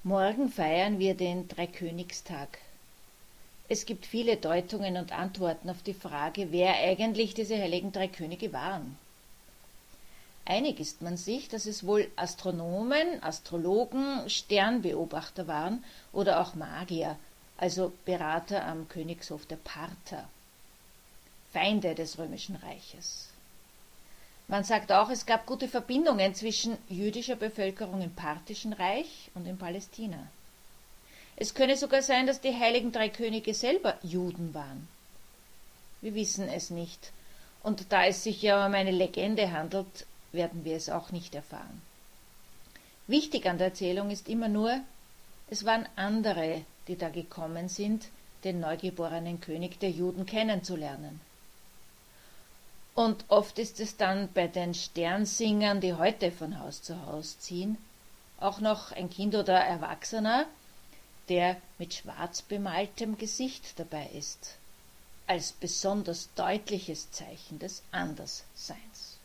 Morgen feiern wir den Dreikönigstag. Es gibt viele Deutungen und Antworten auf die Frage, wer eigentlich diese heiligen drei Könige waren. Einig ist man sich, dass es wohl Astronomen, Astrologen, Sternbeobachter waren oder auch Magier, also Berater am Königshof der Parther, Feinde des Römischen Reiches. Man sagt auch, es gab gute Verbindungen zwischen jüdischer Bevölkerung im Parthischen Reich und in Palästina. Es könne sogar sein, dass die heiligen drei Könige selber Juden waren. Wir wissen es nicht, und da es sich ja um eine Legende handelt, werden wir es auch nicht erfahren. Wichtig an der Erzählung ist immer nur, es waren andere, die da gekommen sind, den neugeborenen König der Juden kennenzulernen. Und oft ist es dann bei den Sternsingern, die heute von Haus zu Haus ziehen, auch noch ein Kind oder Erwachsener, der mit schwarz bemaltem Gesicht dabei ist, als besonders deutliches Zeichen des Andersseins.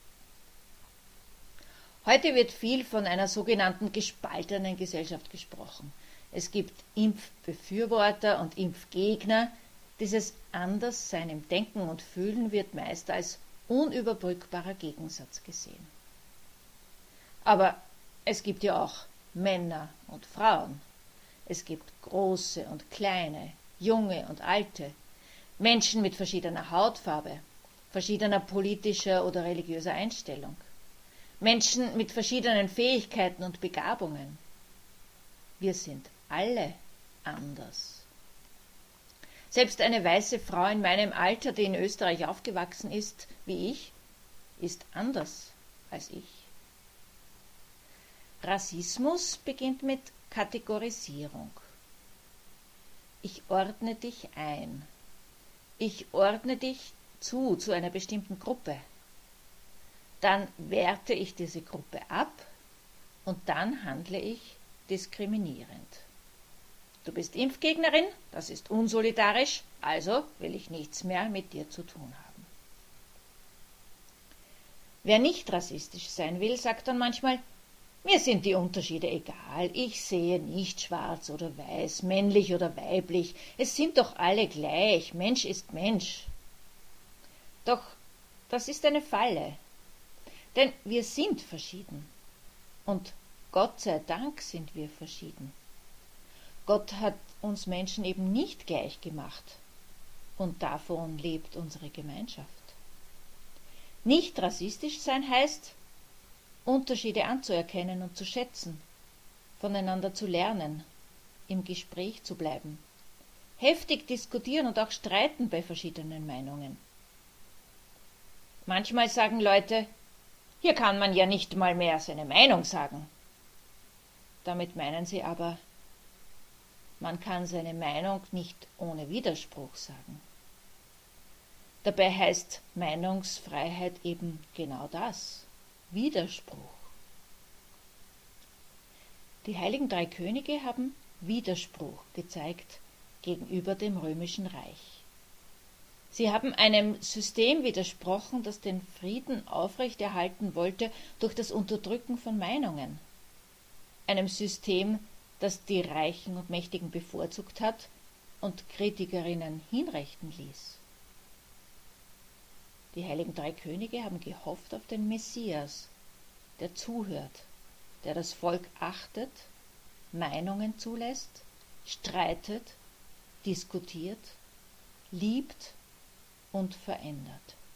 Heute wird viel von einer sogenannten gespaltenen Gesellschaft gesprochen. Es gibt Impfbefürworter und Impfgegner. Dieses Anderssein im Denken und Fühlen wird meist als unüberbrückbarer Gegensatz gesehen. Aber es gibt ja auch Männer und Frauen. Es gibt große und kleine, junge und alte, Menschen mit verschiedener Hautfarbe, verschiedener politischer oder religiöser Einstellung, Menschen mit verschiedenen Fähigkeiten und Begabungen. Wir sind alle anders. Selbst eine weiße Frau in meinem Alter, die in Österreich aufgewachsen ist, wie ich, ist anders als ich. Rassismus beginnt mit Kategorisierung. Ich ordne dich ein. Ich ordne dich zu einer bestimmten Gruppe. Dann werte ich diese Gruppe ab und dann handle ich diskriminierend. Du bist Impfgegnerin, das ist unsolidarisch, also will ich nichts mehr mit dir zu tun haben. Wer nicht rassistisch sein will, sagt dann manchmal, mir sind die Unterschiede egal, ich sehe nicht schwarz oder weiß, männlich oder weiblich, es sind doch alle gleich, Mensch ist Mensch. Doch das ist eine Falle, denn wir sind verschieden und Gott sei Dank sind wir verschieden. Gott hat uns Menschen eben nicht gleich gemacht und davon lebt unsere Gemeinschaft. Nicht rassistisch sein heißt, Unterschiede anzuerkennen und zu schätzen, voneinander zu lernen, im Gespräch zu bleiben, heftig diskutieren und auch streiten bei verschiedenen Meinungen. Manchmal sagen Leute, hier kann man ja nicht mal mehr seine Meinung sagen. Damit meinen sie aber, man kann seine Meinung nicht ohne Widerspruch sagen. Dabei heißt Meinungsfreiheit eben genau das, Widerspruch. Die heiligen drei Könige haben Widerspruch gezeigt gegenüber dem Römischen Reich. Sie haben einem System widersprochen, das den Frieden aufrechterhalten wollte durch das Unterdrücken von Meinungen. Einem System, das die Reichen und Mächtigen bevorzugt hat und Kritikerinnen hinrichten ließ. Die heiligen drei Könige haben gehofft auf den Messias, der zuhört, der das Volk achtet, Meinungen zulässt, streitet, diskutiert, liebt und verändert.